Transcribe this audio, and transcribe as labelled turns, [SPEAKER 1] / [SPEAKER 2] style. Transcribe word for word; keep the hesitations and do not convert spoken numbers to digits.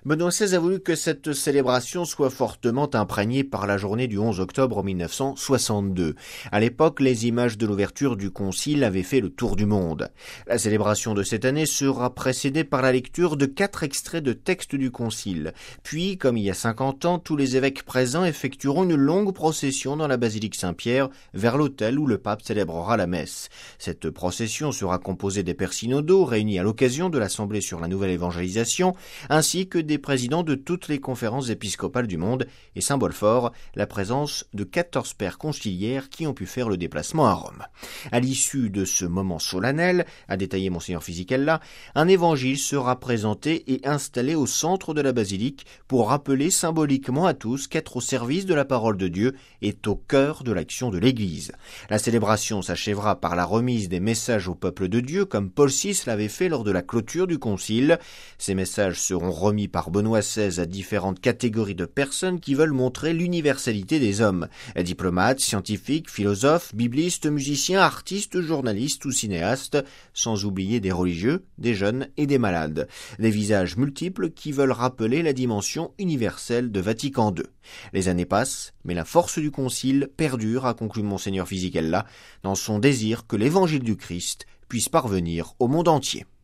[SPEAKER 1] Benoît seize a voulu que cette célébration soit fortement imprégnée par la journée du onze octobre mille neuf cent soixante-deux. À l'époque, les images de l'ouverture du concile avaient fait le tour du monde. La célébration de cette année sera précédée par la lecture de quatre extraits de textes du concile. Puis, comme il y a cinquante ans, tous les évêques présents effectueront une longue procession dans la basilique Saint-Pierre vers l'autel où le pape célébrera la messe. Cette procession sera composée des pères synodaux réunis à l'occasion de l'Assemblée sur la nouvelle évangélisation, ainsi que des présidents de toutes les conférences épiscopales du monde, et symbole fort, la présence de quatorze pères conciliaires qui ont pu faire le déplacement à Rome. À l'issue de ce moment solennel, a détaillé Monseigneur Fisichella, un évangile sera présenté et installé au centre de la basilique pour rappeler symboliquement à tous qu'être au service de la parole de Dieu est au cœur de l'action de l'Église. La célébration s'achèvera par la remise des messages au peuple de Dieu, comme Paul six l'avait fait lors de la clôture du concile. Ces messages seront remis par Benoît seize à différentes catégories de personnes qui veulent montrer l'universalité des hommes. Diplomates, scientifiques, philosophes, biblistes, musiciens, artistes, journalistes ou cinéastes, sans oublier des religieux, des jeunes et des malades. Des visages multiples qui veulent rappeler la dimension universelle de Vatican deux. Les années passent, mais la force du concile perdure, a conclu Monseigneur Fisichella, dans son désir que l'évangile du Christ puisse parvenir au monde entier.